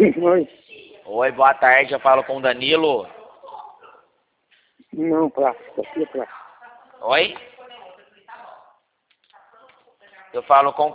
Oi. Oi, boa tarde, eu falo com o Danilo. Não, plástico. Aqui é plástico. Oi? Eu falo com